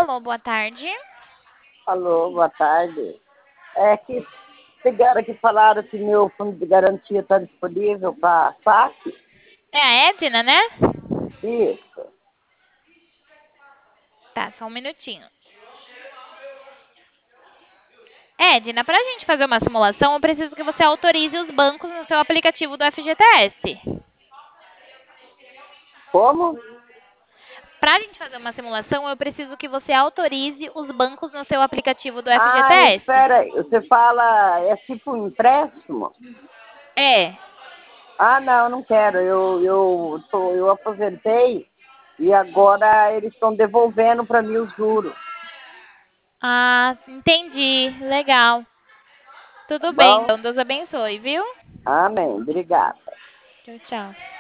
Alô, boa tarde. Alô, boa tarde. É que pegaram aqui e falaram que meu fundo de garantia está disponível para saque. É a Edna, né? Isso. Tá, só um minutinho. Edna, para a gente fazer uma simulação, eu preciso que você autorize os bancos no seu aplicativo do FGTS. Como? Para a gente fazer uma simulação, eu preciso que você autorize os bancos no seu aplicativo do Ah, FGTS. espera aí. Você fala, é tipo um empréstimo? É. Ah, não, não quero. Eu aposentei e agora eles estão devolvendo para mim os juros. Ah, entendi. Legal. Tá Tudo bem, bom? então Deus abençoe, viu? Amém. Obrigada. Tchau, tchau.